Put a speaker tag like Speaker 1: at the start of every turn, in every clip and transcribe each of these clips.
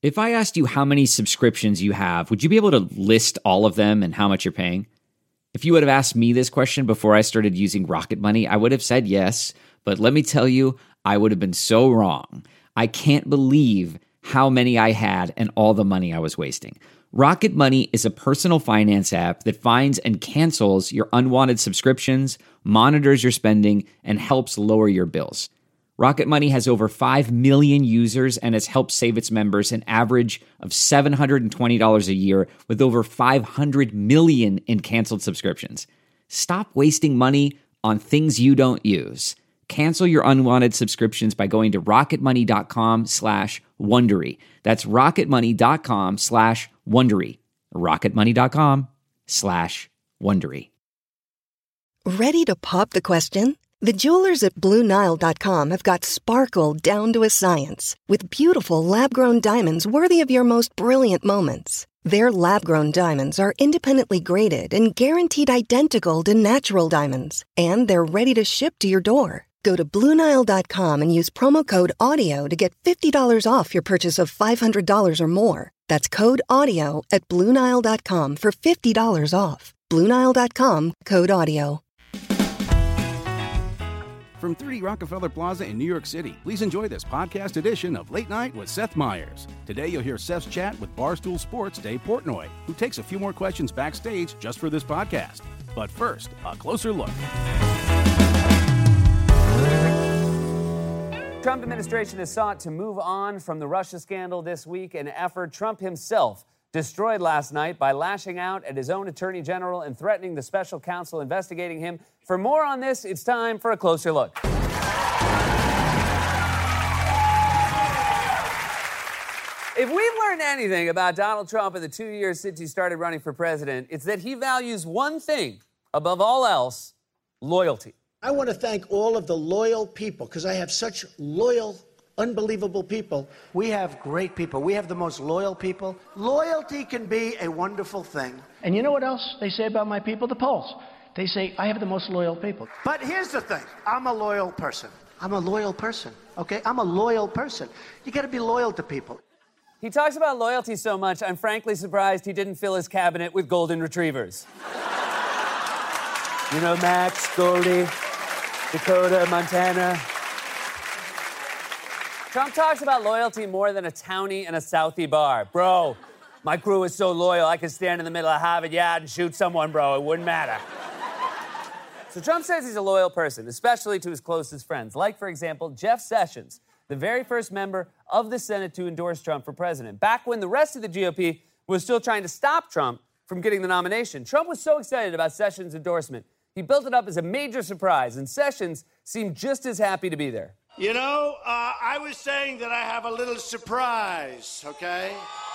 Speaker 1: If I asked you how many subscriptions you have, would you be able to list all of them and how much you're paying? If you would have asked me this question before I started using Rocket Money, I would have said yes, but let me tell you, I would have been so wrong. I can't believe how many I had and all the money I was wasting. Rocket Money is a personal finance app that finds and cancels your unwanted subscriptions, monitors your spending, and helps lower your bills. Rocket Money has over 5 million users and has helped save its members an average of $720 a year with over 500 million in canceled subscriptions. Stop wasting money on things you don't use. Cancel your unwanted subscriptions by going to rocketmoney.com/Wondery. That's rocketmoney.com/Wondery. rocketmoney.com/Wondery.
Speaker 2: Ready to pop the question? The jewelers at BlueNile.com have got sparkle down to a science with beautiful lab-grown diamonds worthy of your most brilliant moments. Their lab-grown diamonds are independently graded and guaranteed identical to natural diamonds, and they're ready to ship to your door. Go to BlueNile.com and use promo code AUDIO to get $50 off your purchase of $500 or more. That's code AUDIO at BlueNile.com for $50 off. BlueNile.com, code AUDIO.
Speaker 3: From 30 Rockefeller Plaza in New York City, please enjoy this podcast edition of Late Night with Seth Meyers. Today you'll hear Seth's chat with Barstool Sports' Dave Portnoy, who takes a few more questions backstage just for this podcast. But first, a closer look.
Speaker 4: Trump administration has sought to move on from the Russia scandal this week, an effort Trump himself destroyed last night by lashing out at his own attorney general and threatening the special counsel investigating him. For more on this, it's time for a closer look. If we've learned anything about Donald Trump in the 2 years since he started running for president, it's that he values one thing above all else: loyalty.
Speaker 5: I want to thank all of the loyal people, because I have such loyal, unbelievable people. We have great people. We have the most loyal people. Loyalty can be a wonderful thing.
Speaker 6: And you know what else they say about my people? The polls. They say I have the most loyal people.
Speaker 5: But here's the thing. I'm a loyal person. I'm a loyal person, okay? I'm a loyal person. You got to be loyal to people.
Speaker 4: He talks about loyalty so much, I'm frankly surprised he didn't fill his cabinet with golden retrievers. You know, Max, Goldie, Dakota, Montana. Trump talks about loyalty more than a townie and a Southie bar. Bro, my crew is so loyal, I could stand in the middle of Harvard Yard and shoot someone, bro. It wouldn't matter. So Trump says he's a loyal person, especially to his closest friends, like, for example, Jeff Sessions, the very first member of the Senate to endorse Trump for president. Back when the rest of the GOP was still trying to stop Trump from getting the nomination, Trump was so excited about Sessions' endorsement, he built it up as a major surprise, and Sessions seemed just as happy to be there.
Speaker 7: You know, I was saying that I have a little surprise, okay?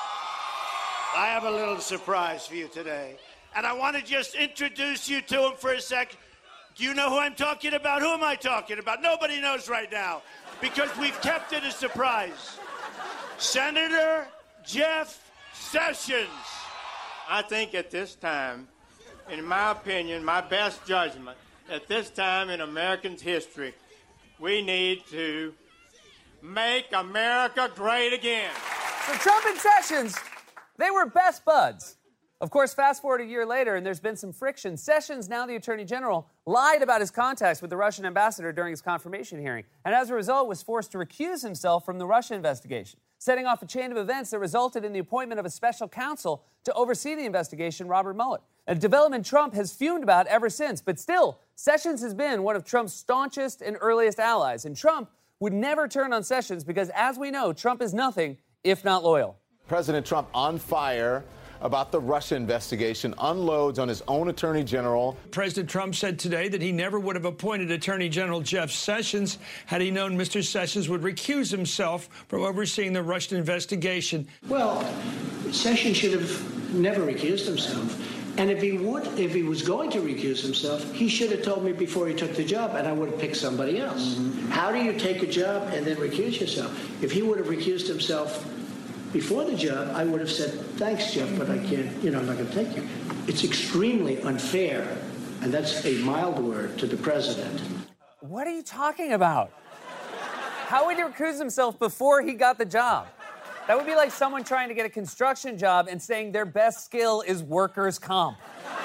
Speaker 7: I have a little surprise for you today. And I want to just introduce you to him for a sec. Do you know who I'm talking about? Who am I talking about? Nobody knows right now, because we've kept it a surprise. Senator Jeff Sessions.
Speaker 8: I think at this time, in my opinion, my best judgment, at this time in Americans' history, we need to make America great again.
Speaker 4: So Trump and Sessions, they were best buds. Of course, fast forward a year later, and there's been some friction. Sessions, now the Attorney General, lied about his contacts with the Russian ambassador during his confirmation hearing, and as a result was forced to recuse himself from the Russia investigation, setting off a chain of events that resulted in the appointment of a special counsel to oversee the investigation, Robert Mueller. A development Trump has fumed about ever since, but still, Sessions has been one of Trump's staunchest and earliest allies, and Trump would never turn on Sessions because, as we know, Trump is nothing if not loyal.
Speaker 9: President Trump on fire about the Russia investigation, unloads on his own attorney general.
Speaker 10: President Trump said today that he never would have appointed Attorney General Jeff Sessions had he known Mr. Sessions would recuse himself from overseeing the Russian investigation.
Speaker 6: Well, Sessions should have never recused himself. And if he was going to recuse himself, he should have told me before he took the job, and I would have picked somebody else. Mm-hmm. How do you take a job and then recuse yourself? If he would have recused himself before the job, I would have said, thanks, Jeff, but I can't, I'm not going to take you. It's extremely unfair, and that's a mild word, to the president.
Speaker 4: What are you talking about? How would he recuse himself before he got the job? That would be like someone trying to get a construction job and saying their best skill is workers' comp.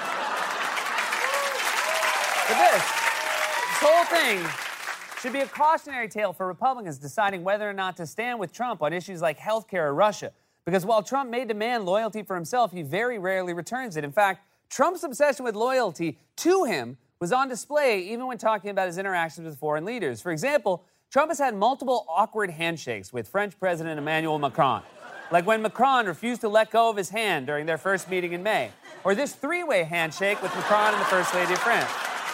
Speaker 4: But this whole thing should be a cautionary tale for Republicans deciding whether or not to stand with Trump on issues like healthcare or Russia. Because while Trump may demand loyalty for himself, he very rarely returns it. In fact, Trump's obsession with loyalty to him was on display even when talking about his interactions with foreign leaders. For example, Trump has had multiple awkward handshakes with French President Emmanuel Macron, like when Macron refused to let go of his hand during their first meeting in May, or this three-way handshake with Macron and the First Lady of France.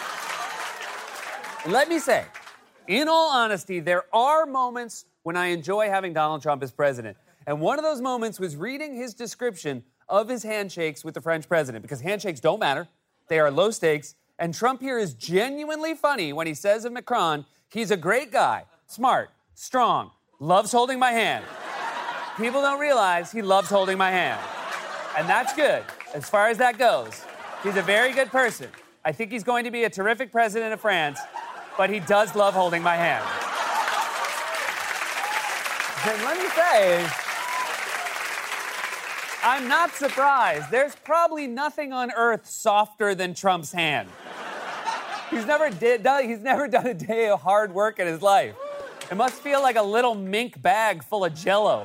Speaker 4: And let me say, in all honesty, there are moments when I enjoy having Donald Trump as president. And one of those moments was reading his description of his handshakes with the French president, because handshakes don't matter. They are low stakes. And Trump here is genuinely funny when he says of Macron, he's a great guy, smart, strong, loves holding my hand. People don't realize he loves holding my hand. And that's good. As far as that goes, he's a very good person. I think he's going to be a terrific president of France, but he does love holding my hand. And let me say, I'm not surprised. There's probably nothing on earth softer than Trump's hand. He's never done a day of hard work in his life. It must feel like a little mink bag full of Jell-O.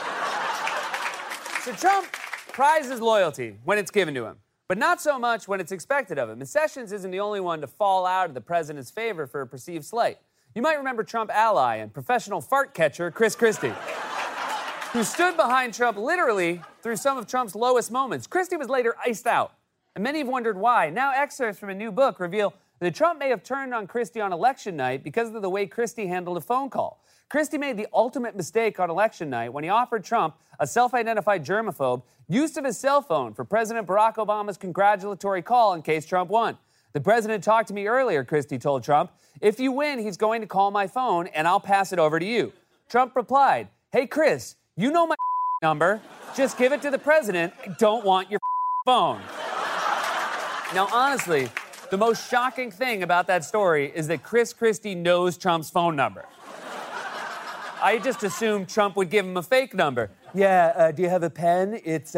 Speaker 4: So Trump prizes loyalty when it's given to him, but not so much when it's expected of him. And Sessions isn't the only one to fall out of the president's favor for a perceived slight. You might remember Trump ally and professional fart catcher Chris Christie, who stood behind Trump literally through some of Trump's lowest moments. Christie was later iced out, and many have wondered why. Now excerpts from a new book reveal that Trump may have turned on Christie on election night because of the way Christie handled a phone call. Christie made the ultimate mistake on election night when he offered Trump, a self-identified germaphobe, use of his cell phone for President Barack Obama's congratulatory call in case Trump won. The president talked to me earlier, Christie told Trump. If you win, he's going to call my phone and I'll pass it over to you. Trump replied, hey, Chris, you know my number. Just give it to the president. I don't want your phone. Now, honestly, the most shocking thing about that story is that Chris Christie knows Trump's phone number. I just assumed Trump would give him a fake number. Yeah, do you have a pen? It's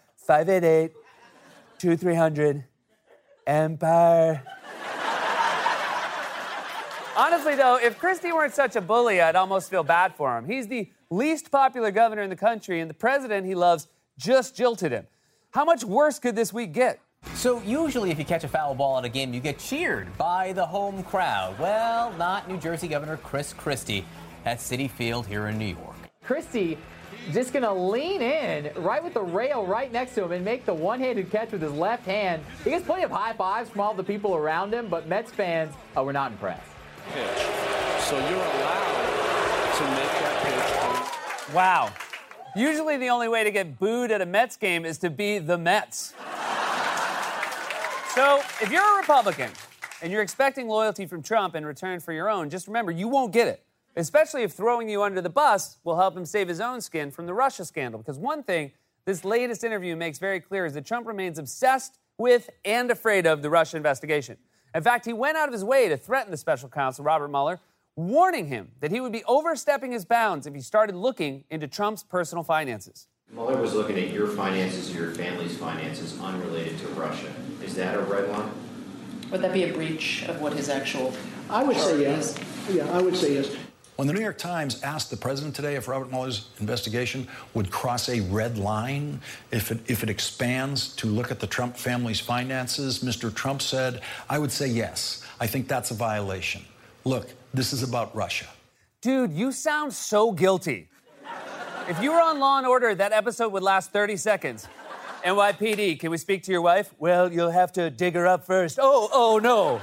Speaker 4: 588-2300 Empire. Honestly, though, if Christie weren't such a bully, I'd almost feel bad for him. He's the least popular governor in the country, and the president he loves just jilted him. How much worse could this week get?
Speaker 11: So usually if you catch a foul ball at a game, you get cheered by the home crowd. Well, not New Jersey Governor Chris Christie at Citi Field here in New York.
Speaker 12: Christie just going to lean in right with the rail right next to him and make the one-handed catch with his left hand. He gets plenty of high fives from all the people around him, but Mets fans were not impressed.
Speaker 13: Pitch. So you're allowed to make that pitch.
Speaker 4: Wow. Usually the only way to get booed at a Mets game is to be the Mets. So if you're a Republican and you're expecting loyalty from Trump in return for your own, just remember, you won't get it. Especially if throwing you under the bus will help him save his own skin from the Russia scandal. Because one thing this latest interview makes very clear is that Trump remains obsessed with and afraid of the Russia investigation. In fact, he went out of his way to threaten the special counsel, Robert Mueller, warning him that he would be overstepping his bounds if he started looking into Trump's personal finances.
Speaker 14: Mueller was looking at your finances or your family's finances unrelated to Russia. Is that a red line?
Speaker 15: Would that be a breach of what his actual...
Speaker 6: I would say yes. Yeah, I would say yes.
Speaker 16: When the New York Times asked the president today if Robert Mueller's investigation would cross a red line, if it expands to look at the Trump family's finances, Mr. Trump said, I would say yes. I think that's a violation. Look, this is about Russia.
Speaker 4: Dude, you sound so guilty. If you were on Law & Order, that episode would last 30 seconds. NYPD, can we speak to your wife? Well, you'll have to dig her up first. Oh, no.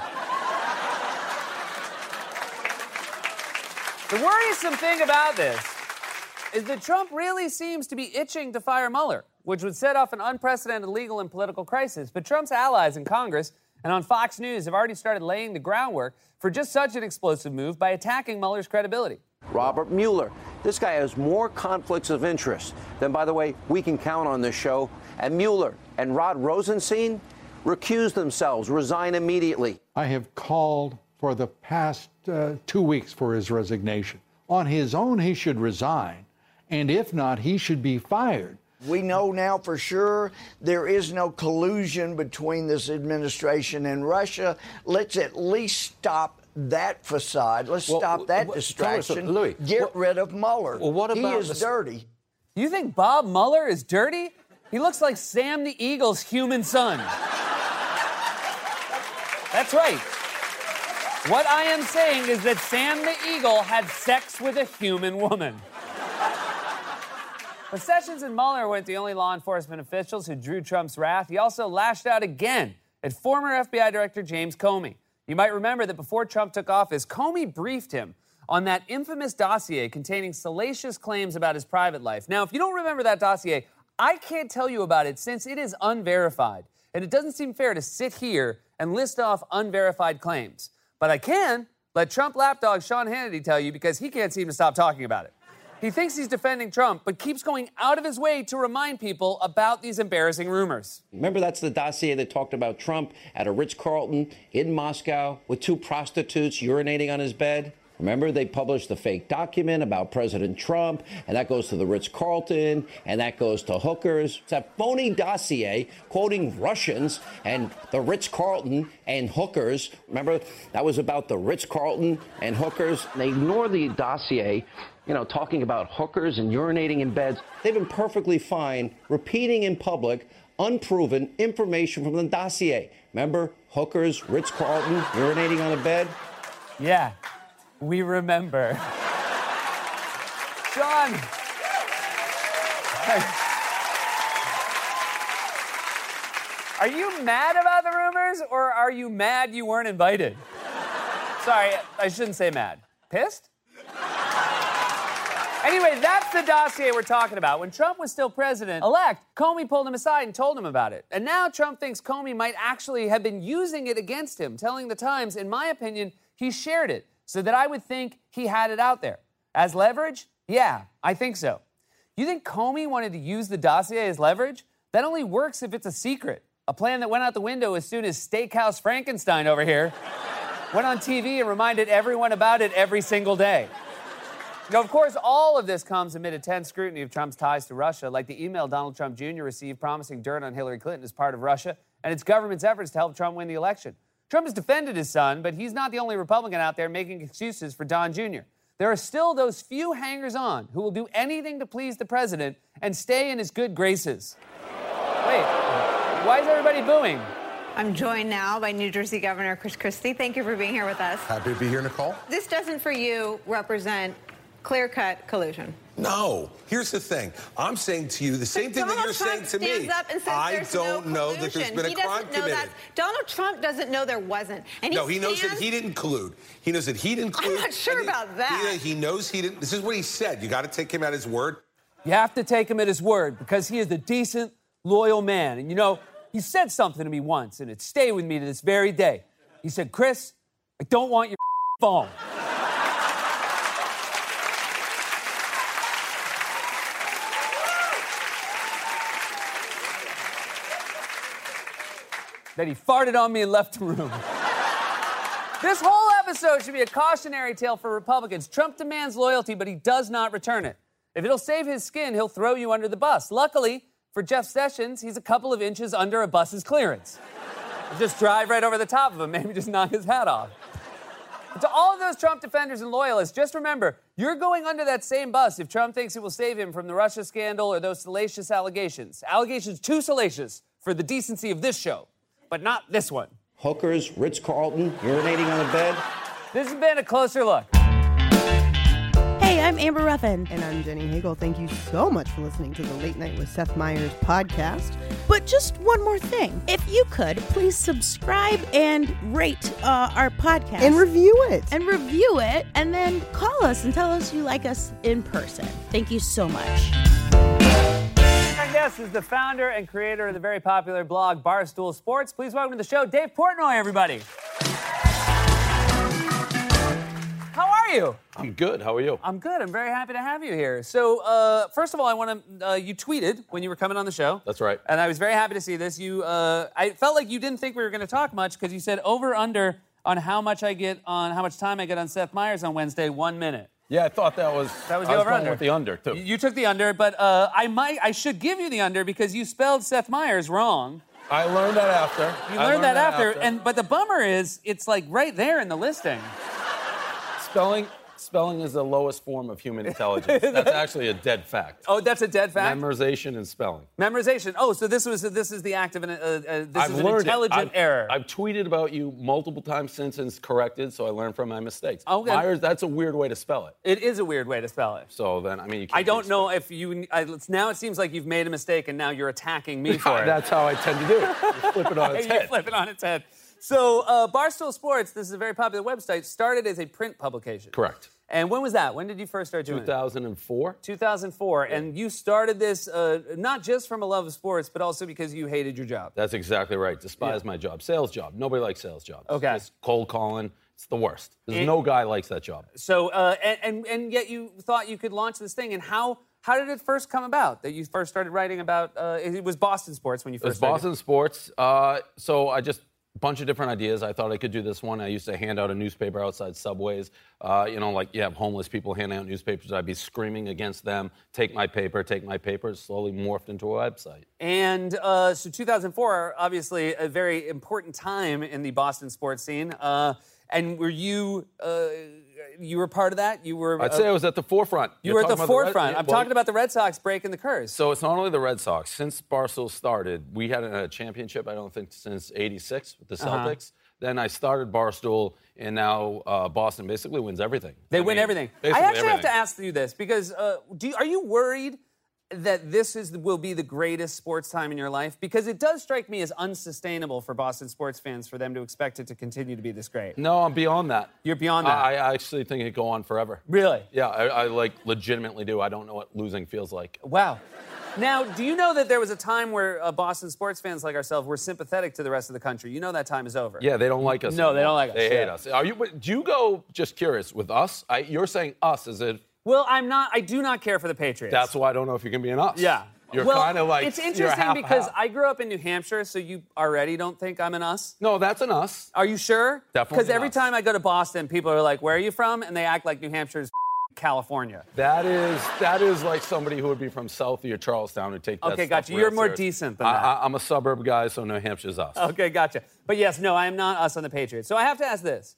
Speaker 4: The worrisome thing about this is that Trump really seems to be itching to fire Mueller, which would set off an unprecedented legal and political crisis. But Trump's allies in Congress and on Fox News have already started laying the groundwork for just such an explosive move by attacking Mueller's credibility.
Speaker 17: Robert Mueller. This guy has more conflicts of interest than, by the way, we can count on this show. And Mueller and Rod Rosenstein recuse themselves, resign immediately.
Speaker 18: I have called for the past 2 weeks for his resignation. On his own, he should resign. And if not, he should be fired.
Speaker 19: We know now for sure there is no collusion between this administration and Russia. Let's at least stop that facade. Let's stop that distraction.
Speaker 20: Louis,
Speaker 19: Get rid of Mueller.
Speaker 20: Well, what about
Speaker 19: he is dirty.
Speaker 4: You think Bob Mueller is dirty? He looks like Sam the Eagle's human son. That's right. What I am saying is that Sam the Eagle had sex with a human woman. But Sessions and Mueller weren't the only law enforcement officials who drew Trump's wrath. He also lashed out again at former FBI Director James Comey. You might remember that before Trump took office, Comey briefed him on that infamous dossier containing salacious claims about his private life. Now, if you don't remember that dossier, I can't tell you about it since it is unverified. And it doesn't seem fair to sit here and list off unverified claims. But I can let Trump lapdog Sean Hannity tell you because he can't seem to stop talking about it. He thinks he's defending Trump, but keeps going out of his way to remind people about these embarrassing rumors.
Speaker 21: Remember, that's the dossier that talked about Trump at a Ritz-Carlton in Moscow with 2 prostitutes urinating on his bed? Remember, they published the fake document about President Trump, and that goes to the Ritz-Carlton, and that goes to hookers. It's that phony dossier quoting Russians and the Ritz-Carlton and hookers. Remember, that was about the Ritz-Carlton and hookers. They ignore the dossier, talking about hookers and urinating in beds. They've been perfectly fine repeating in public unproven information from the dossier. Remember, hookers, Ritz-Carlton, urinating on a bed?
Speaker 4: Yeah. We remember. Sean. Are you mad about the rumors, or are you mad you weren't invited? Sorry, I shouldn't say mad. Pissed? Anyway, that's the dossier we're talking about. When Trump was still president-elect, Comey pulled him aside and told him about it. And now Trump thinks Comey might actually have been using it against him, telling the Times, in my opinion, he shared it, so that I would think he had it out there. As leverage? Yeah, I think so. You think Comey wanted to use the dossier as leverage? That only works if it's a secret. A plan that went out the window as soon as Steakhouse Frankenstein over here went on TV and reminded everyone about it every single day. Of course, all of this comes amid intense scrutiny of Trump's ties to Russia, like the email Donald Trump Jr. received promising dirt on Hillary Clinton as part of Russia and its government's efforts to help Trump win the election. Trump has defended his son, but he's not the only Republican out there making excuses for Don Jr. There are still those few hangers-on who will do anything to please the president and stay in his good graces. Wait, why is everybody booing?
Speaker 22: I'm joined now by New Jersey Governor Chris Christie. Thank you for being here with us.
Speaker 9: Happy to be here, Nicole.
Speaker 22: This doesn't, for you, represent clear-cut collusion.
Speaker 23: No. Here's the thing. I'm saying to you the same thing that you're saying to me. I don't know that there's been a crime committed.
Speaker 22: Donald Trump doesn't know there wasn't. And
Speaker 23: he knows that he didn't collude. He knows that he didn't collude.
Speaker 22: I'm not sure about that.
Speaker 23: He knows he didn't. This is what he said. You got to take him at his word.
Speaker 4: You have to take him at his word because he is a decent, loyal man. And, he said something to me once, and it stayed with me to this very day. He said, Chris, I don't want your phone. Then he farted on me and left the room. This whole episode should be a cautionary tale for Republicans. Trump demands loyalty, but he does not return it. If it'll save his skin, he'll throw you under the bus. Luckily, for Jeff Sessions, he's a couple of inches under a bus's clearance. Just drive right over the top of him, maybe just knock his hat off. But to all of those Trump defenders and loyalists, just remember, you're going under that same bus if Trump thinks it will save him from the Russia scandal or those salacious allegations. Allegations too salacious for the decency of this show, but not this one.
Speaker 21: Hookers, Ritz-Carlton, urinating on a bed.
Speaker 4: This has been a closer look.
Speaker 24: Hey, I'm Amber Ruffin. And I'm Jenny Hagel. Thank you so much for listening to the Late Night with Seth Meyers podcast. But just one more thing. If you could, please subscribe and rate our podcast. And review it. And then call us and tell us you like us in person. Thank you so much.
Speaker 4: Our guest is the founder and creator of the very popular blog Barstool Sports. Please welcome to the show, Dave Portnoy, everybody. How are you?
Speaker 20: I'm good. How are you?
Speaker 4: I'm good. I'm very happy to have you here. So, first of all, I want to. You tweeted when you were coming on the show.
Speaker 20: That's right.
Speaker 4: And I was very happy to see this. I felt like you didn't think we were going to talk much because you said over/under on how much time I get on Seth Meyers on Wednesday, 1 minute.
Speaker 13: Yeah, I thought that was
Speaker 4: the
Speaker 13: I was
Speaker 4: over-under.
Speaker 13: going with the under, too.
Speaker 4: You took the under, but I should give you the under because you spelled Seth Meyers wrong.
Speaker 13: I learned that after.
Speaker 4: You learned that after. But the bummer is, it's like right there in the listing.
Speaker 13: Spelling is the lowest form of human intelligence. That's actually a dead fact.
Speaker 4: Oh, that's a dead fact?
Speaker 13: Memorization and spelling.
Speaker 4: Memorization. Oh, so this is the act of an intelligent error.
Speaker 13: I've tweeted about you multiple times since and it's corrected, so I learned from my mistakes.
Speaker 4: Okay.
Speaker 13: Myers, that's a weird way to spell it.
Speaker 4: It is a weird way to spell it.
Speaker 13: So then, you can't
Speaker 4: I don't know if you... now it seems like you've made a mistake and now you're attacking me for it.
Speaker 13: That's how I tend to do it. You flip it on its head.
Speaker 4: You flip it on its head. So Barstool Sports, this is a very popular website, started as a print publication.
Speaker 13: Correct.
Speaker 4: And when was that? When did you first start doing it?
Speaker 13: 2004.
Speaker 4: 2004. Yeah. And you started this not just from a love of sports, but also because you hated your job.
Speaker 13: That's exactly right. Despised my job. Sales job. Nobody likes sales jobs.
Speaker 4: Okay.
Speaker 13: It's cold calling. It's the worst. There's no guy likes that job.
Speaker 4: So, and yet you thought you could launch this thing. And how did it first come about that you first started writing about? It was Boston sports when you first started.
Speaker 13: It was Boston sports. So I just... bunch of different ideas. I thought I could do this one. I used to hand out a newspaper outside subways. Like you have homeless people handing out newspapers. I'd be screaming against them, take my paper, take my paper. It slowly morphed into a website.
Speaker 4: And so 2004, obviously a very important time in the Boston sports scene. And were you were part of that? You were.
Speaker 13: I'd say I was at the forefront.
Speaker 4: You were at the forefront. I'm talking about the Red Sox breaking the curse.
Speaker 13: So it's not only the Red Sox. Since Barstool started, we had a championship, I don't think, since '86 with the Celtics. Then I started Barstool, and now Boston basically wins everything.
Speaker 4: They win everything. I actually have to ask you this, because are you worried that this will be the greatest sports time in your life? Because it does strike me as unsustainable for Boston sports fans for them to expect it to continue to be this great.
Speaker 13: No, I'm beyond that.
Speaker 4: You're beyond that?
Speaker 13: I actually think it could go on forever.
Speaker 4: Really?
Speaker 13: Yeah, I legitimately do. I don't know what losing feels like.
Speaker 4: Wow. Now, do you know that there was a time where Boston sports fans like ourselves were sympathetic to the rest of the country? You know that time is over.
Speaker 13: Yeah, they don't like us.
Speaker 4: No, they don't like us.
Speaker 13: They hate us. Do you go, just curious, with us? You're saying us as if...
Speaker 4: Well, I'm not. I do not care for the Patriots.
Speaker 13: That's why I don't know if you can be an us.
Speaker 4: Yeah.
Speaker 13: You're kind of like...
Speaker 4: It's interesting because I grew up in New Hampshire, so you already don't think I'm an us?
Speaker 13: No, that's an us.
Speaker 4: Are you sure?
Speaker 13: Definitely.
Speaker 4: Because every time I go to Boston, people are like, where are you from? And they act like New Hampshire's California.
Speaker 13: That is like somebody who would be from Southie or Charlestown who take that
Speaker 4: Okay,
Speaker 13: stuff
Speaker 4: gotcha. You're
Speaker 13: real
Speaker 4: more
Speaker 13: serious.
Speaker 4: decent than that.
Speaker 13: I'm a suburb guy, so New Hampshire's us.
Speaker 4: Okay, gotcha. But yes, no, I am not us on the Patriots. So I have to ask this.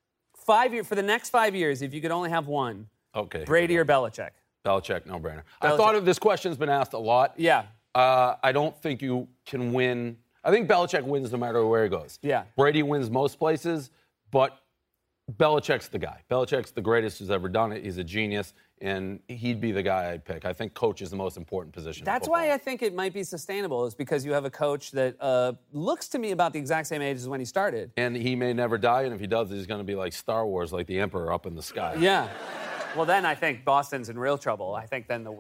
Speaker 4: For the next 5 years, if you could only have one,
Speaker 13: okay,
Speaker 4: Brady or Belichick?
Speaker 13: Belichick, no-brainer. I thought this question's been asked a lot.
Speaker 4: Yeah.
Speaker 13: I don't think you can win. I think Belichick wins no matter where he goes.
Speaker 4: Yeah.
Speaker 13: Brady wins most places, but Belichick's the guy. Belichick's the greatest who's ever done it. He's a genius, and he'd be the guy I'd pick. I think coach is the most important position.
Speaker 4: That's why I think it might be sustainable, is because you have a coach that looks to me about the exact same age as when he started.
Speaker 13: And he may never die, and if he does, he's going to be like Star Wars, like the Emperor up in the sky.
Speaker 4: Yeah. Well, then I think Boston's in real trouble. I think then the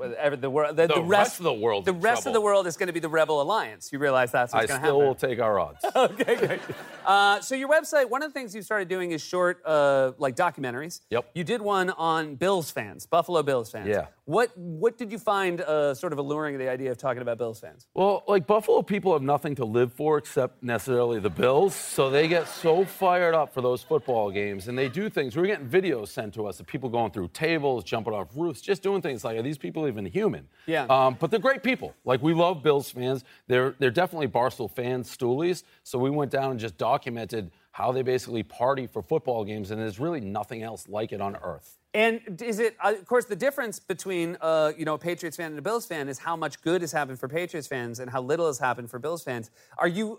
Speaker 13: rest of the world.
Speaker 4: The rest of the world is going to be the Rebel Alliance. You realize that's what's going to happen.
Speaker 13: I still will take our odds.
Speaker 4: Okay, great. So your website, one of the things you started doing is short, like documentaries.
Speaker 13: Yep.
Speaker 4: You did one on Bills fans, Buffalo Bills fans.
Speaker 13: Yeah.
Speaker 4: What did you find sort of alluring, the idea of talking about Bills fans?
Speaker 13: Well, like Buffalo people have nothing to live for except necessarily the Bills, so they get so fired up for those football games, and they do things. We're getting videos sent to us of people going through tables, jumping off roofs, just doing things like, are these people even human?
Speaker 4: Yeah.
Speaker 13: But they're great people. Like, we love Bills fans. They're definitely Barstool fans, stoolies. So we went down and just documented how they basically party for football games, and there's really nothing else like it on earth.
Speaker 4: And is it, of course, the difference between, a Patriots fan and a Bills fan is how much good has happened for Patriots fans and how little has happened for Bills fans. Are you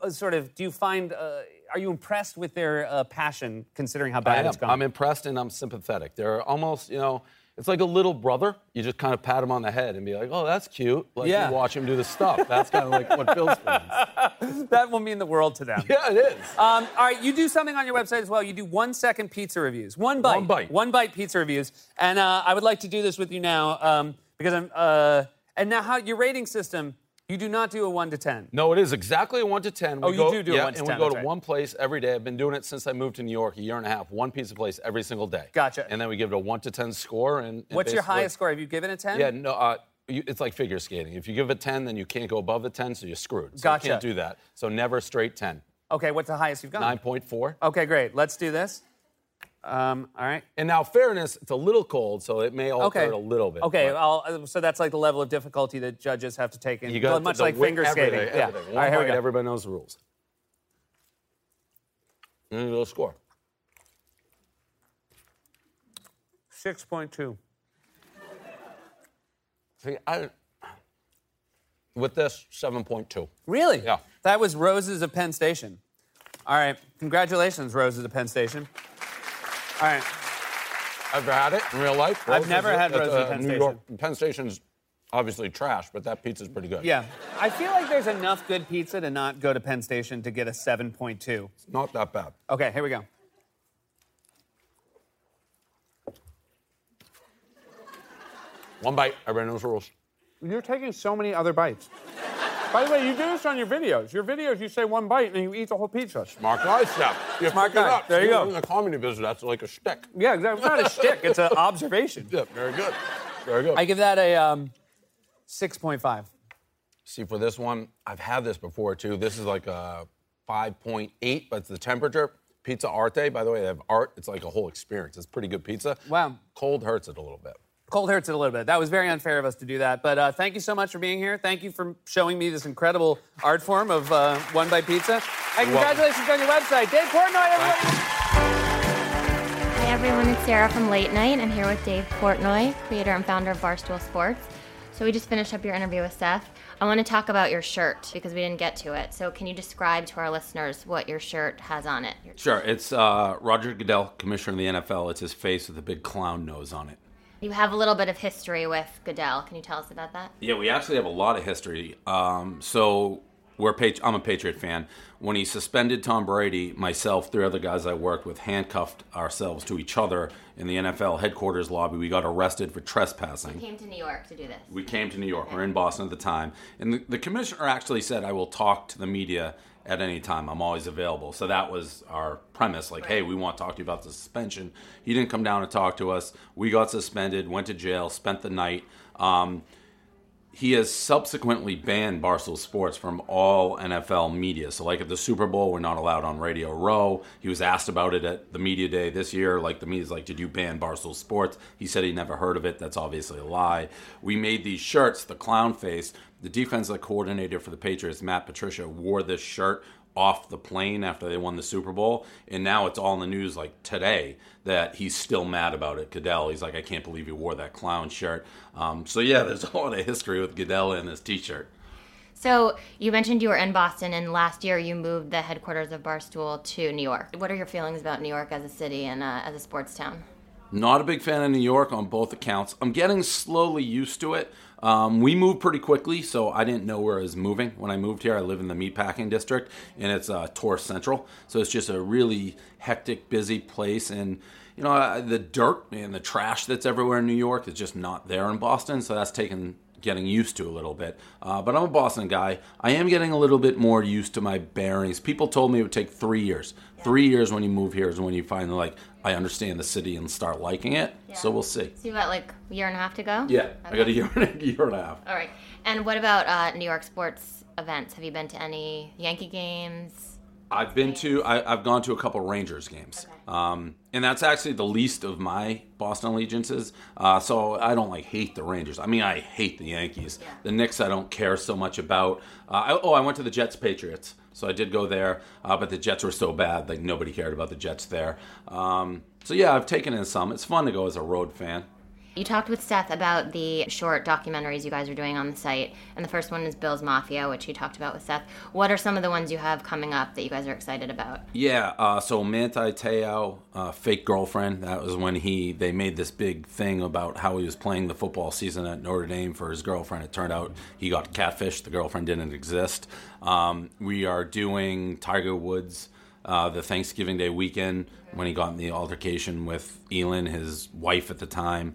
Speaker 4: are you impressed with their passion, considering how bad it's gone?
Speaker 13: I'm impressed and I'm sympathetic. They're almost, it's like a little brother. You just kind of pat him on the head and be like, oh, that's cute. Like,
Speaker 4: yeah.
Speaker 13: You watch him do the stuff. That's kind of like what Bills fans.
Speaker 4: That will mean the world to them.
Speaker 13: Yeah, it is.
Speaker 4: All right, you do something on your website as well. You do 1 second pizza reviews. One bite pizza reviews. And I would like to do this with you now because and now how your rating system, you do not do a 1 to 10.
Speaker 13: No, it is exactly a 1 to 10.
Speaker 4: You do a 1 to 10.
Speaker 13: And we go to one place every day. I've been doing it since I moved to New York a year and a half. One pizza place every single day.
Speaker 4: Gotcha.
Speaker 13: And then we give it a 1 to 10 score. And
Speaker 4: what's your highest score? Have you given a 10?
Speaker 13: Yeah, no. It's like figure skating. If you give it 10, then you can't go above the 10, so you're screwed. So
Speaker 4: Gotcha.
Speaker 13: You can't do that. So never straight 10.
Speaker 4: Okay, what's the highest you've gone?
Speaker 13: 9.4.
Speaker 4: Okay, great. Let's do this. All right.
Speaker 13: And now, fairness, it's a little cold, so it may alter it a little bit.
Speaker 4: Okay, so that's like the level of difficulty that judges have to take in.
Speaker 13: You got
Speaker 4: much like finger skating.
Speaker 13: Everything.
Speaker 4: Yeah.
Speaker 13: Everything.
Speaker 4: All right, here we go.
Speaker 13: Everybody knows the rules. And you'll score.
Speaker 4: 6.2.
Speaker 13: See, with this, 7.2.
Speaker 4: Really?
Speaker 13: Yeah.
Speaker 4: That was Roses of Penn Station. All right. Congratulations, Roses of Penn Station. All right.
Speaker 13: I've had it in real life.
Speaker 4: I've never had Roses of Penn
Speaker 13: New
Speaker 4: Station.
Speaker 13: York, Penn Station's obviously trash, but that pizza's pretty good.
Speaker 4: Yeah. I feel like there's enough good pizza to not go to Penn Station to get a 7.2.
Speaker 13: It's not that bad.
Speaker 4: Okay, here we go.
Speaker 13: One bite. Everybody knows the rules.
Speaker 4: You're taking so many other bites. By the way, you do this on your videos. Your videos, you say one bite and you eat the whole pizza.
Speaker 13: Smart guy stuff. You
Speaker 4: Smart
Speaker 13: pick it
Speaker 4: guy.
Speaker 13: up.
Speaker 4: There you go.
Speaker 13: In the comedy business, that's like a shtick.
Speaker 4: Yeah, exactly. It's not a shtick. It's an observation.
Speaker 13: Yeah, very good. Very good.
Speaker 4: I give that a 6.5.
Speaker 13: See, for this one, I've had this before, too. This is like a 5.8, but it's the temperature. Pizza Arte, by the way, they have art. It's like a whole experience. It's pretty good pizza.
Speaker 4: Wow.
Speaker 13: Cold hurts it a little bit.
Speaker 4: Cold hurts it a little bit. That was very unfair of us to do that. But thank you so much for being here. Thank you for showing me this incredible art form of One Bite Pizza. And congratulations on your website. Dave Portnoy, everybody.
Speaker 1: Hi, everyone. It's Sarah from Late Night. I'm here with Dave Portnoy, creator and founder of Barstool Sports. So we just finished up your interview with Seth. I want to talk about your shirt because we didn't get to it. So can you describe to our listeners what your shirt has on it?
Speaker 13: Sure. It's Roger Goodell, commissioner of the NFL. It's his face with a big clown nose on it.
Speaker 1: You have a little bit of history with Goodell. Can you tell us about that?
Speaker 13: Yeah, we actually have a lot of history. So I'm a Patriot fan. When he suspended Tom Brady, myself, 3 other guys I worked with, handcuffed ourselves to each other in the NFL headquarters lobby. We got arrested for trespassing.
Speaker 1: You came to New York to do this.
Speaker 13: We came to New York. We're in Boston at the time. And the commissioner actually said, I will talk to the media at any time. I'm always available. So that was our premise. Like, hey, we want to talk to you about the suspension. He didn't come down and talk to us. We got suspended, went to jail, spent the night. He has subsequently banned Barstool Sports from all NFL media. So like at the Super Bowl, we're not allowed on Radio Row. He was asked about it at the media day this year. Like the media's like, did you ban Barstool Sports? He said he never heard of it. That's obviously a lie. We made these shirts, the clown face. The defensive coordinator for the Patriots, Matt Patricia, wore this shirt off the plane after they won the Super Bowl. And now it's all in the news like today that he's still mad about it. Goodell, he's like, I can't believe you wore that clown shirt. So yeah, there's a lot of history with Goodell in this t-shirt.
Speaker 1: So you mentioned you were in Boston, and last year you moved the headquarters of Barstool to New York. What are your feelings about New York as a city and as a sports town?
Speaker 13: Not a big fan of New York on both accounts. I'm getting slowly used to it. We moved pretty quickly, so I didn't know where I was moving. When I moved here, I live in the meatpacking district, and it's tourist central. So it's just a really hectic, busy place. And, you know, the dirt and the trash that's everywhere in New York is just not there in Boston. So that's taken getting used to a little bit. But I'm a Boston guy. I am getting a little bit more used to my bearings. People told me it would take 3 years. 3 years when you move here is when you finally, like, I understand the city and start liking it. Yeah. So we'll see.
Speaker 1: So you got like a year and a half to go?
Speaker 13: Yeah,
Speaker 1: okay.
Speaker 13: I got a year and a half.
Speaker 1: All right. And what about New York sports events? Have you been to any Yankee games?
Speaker 13: I've gone to a couple Rangers games. Okay. And that's actually the least of my Boston allegiances. So I don't hate the Rangers. I mean, I hate the Yankees. Yeah. The Knicks I don't care so much about. I went to the Jets-Patriots. So I did go there, but the Jets were so bad, like nobody cared about the Jets there. So yeah, I've taken in some. It's fun to go as a road fan.
Speaker 1: You talked with Seth about the short documentaries you guys are doing on the site, and the first one is Bill's Mafia, which you talked about with Seth. What are some of the ones you have coming up that you guys are excited about? Yeah,
Speaker 13: so Manti Te'o, fake girlfriend, that was when they made this big thing about how he was playing the football season at Notre Dame for his girlfriend. It turned out he got catfished. The girlfriend didn't exist. We are doing Tiger Woods, the Thanksgiving Day weekend when he got in the altercation with Elin, his wife at the time.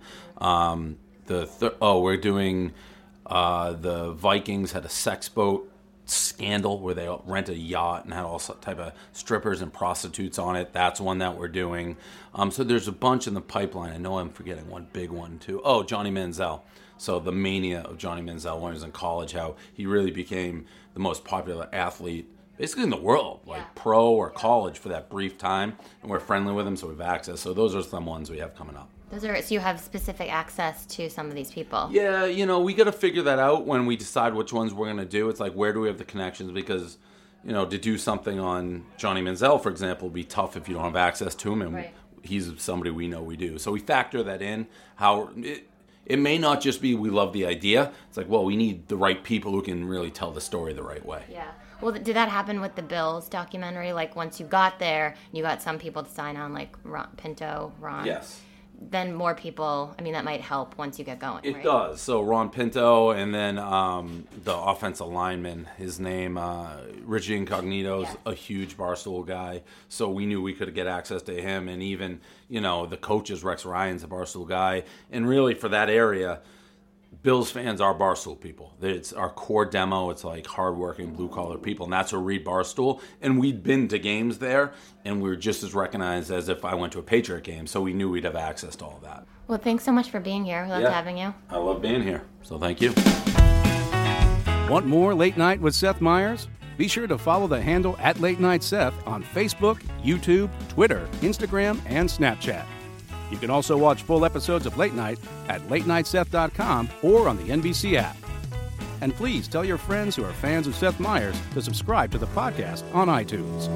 Speaker 13: We're doing the Vikings had a sex boat scandal where they rent a yacht and had all type of strippers and prostitutes on it. That's one that we're doing. So there's a bunch in the pipeline. I know I'm forgetting one big one too. Oh, Johnny Manziel. So the mania of Johnny Manziel when he was in college, how he really became the most popular athlete basically in the world, like pro or college for that brief time, and we're friendly with them, so we have access. So those are some ones we have coming up.
Speaker 1: So you have specific access to some of these people.
Speaker 13: Yeah, we got to figure that out when we decide which ones we're going to do. It's like, where do we have the connections? Because, to do something on Johnny Manziel, for example, would be tough if you don't have access to him, and he's somebody we know we do. So we factor that in. It may not just be we love the idea. It's like, well, we need the right people who can really tell the story the right way.
Speaker 1: Yeah. Well, did that happen with the Bills documentary? Like, once you got there, you got some people to sign on, like Ron Pinto.
Speaker 13: Yes.
Speaker 1: Then more people, that might help once you get going,
Speaker 13: It
Speaker 1: right?
Speaker 13: does. So Ron Pinto, and then the offensive lineman, his name, Richie Incognito's a huge Barstool guy. So we knew we could get access to him. And even, the coaches, Rex Ryan's a Barstool guy. And really for that area, Bills fans are Barstool people. It's our core demo. It's like hardworking, blue-collar people, and that's where we read Barstool. And we'd been to games there, and we were just as recognized as if I went to a Patriot game, so we knew we'd have access to all that.
Speaker 1: Well, thanks so much for being here. We loved having you.
Speaker 13: I love being here, so thank you.
Speaker 2: Want more Late Night with Seth Meyers? Be sure to follow the handle @LateNightSeth on Facebook, YouTube, Twitter, Instagram, and Snapchat. You can also watch full episodes of Late Night at latenightseth.com or on the NBC app. And please tell your friends who are fans of Seth Meyers to subscribe to the podcast on iTunes.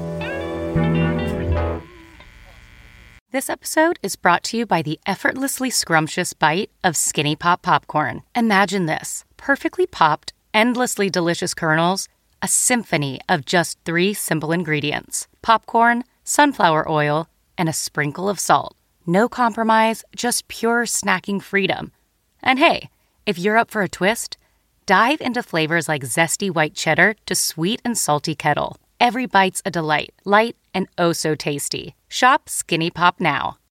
Speaker 3: This episode is brought to you by the effortlessly scrumptious bite of Skinny Pop Popcorn. Imagine this: perfectly popped, endlessly delicious kernels, a symphony of just 3 simple ingredients: popcorn, sunflower oil, and a sprinkle of salt. No compromise, just pure snacking freedom. And hey, if you're up for a twist, dive into flavors like zesty white cheddar to sweet and salty kettle. Every bite's a delight, light and oh so tasty. Shop Skinny Pop now.